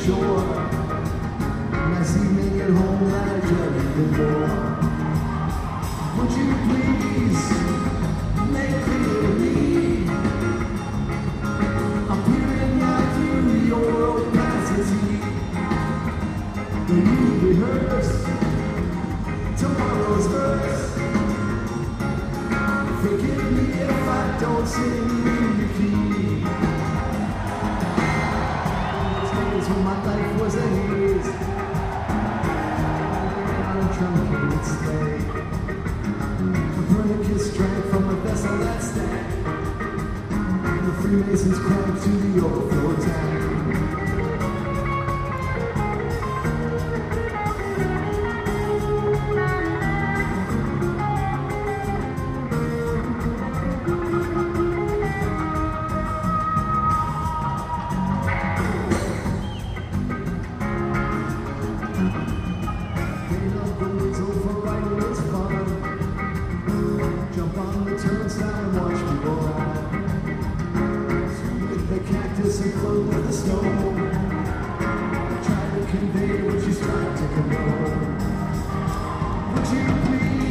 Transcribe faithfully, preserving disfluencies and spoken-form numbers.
shore. Nice evening at home, and I dread even more. Would you please make clear to me? I'm peering right through your opacity. When you rehearse tomorrow's verse, forgive me if I don't sing the key. Those days when my life was a haze, on a truncated sleigh, a Copernicus drank from a vessel that stank, and the Freemasons cranked to the overflow tank. Turnstile and watch people ride. With the cactus and clothed with the snow, try to convey what she's trying to convey. Would you please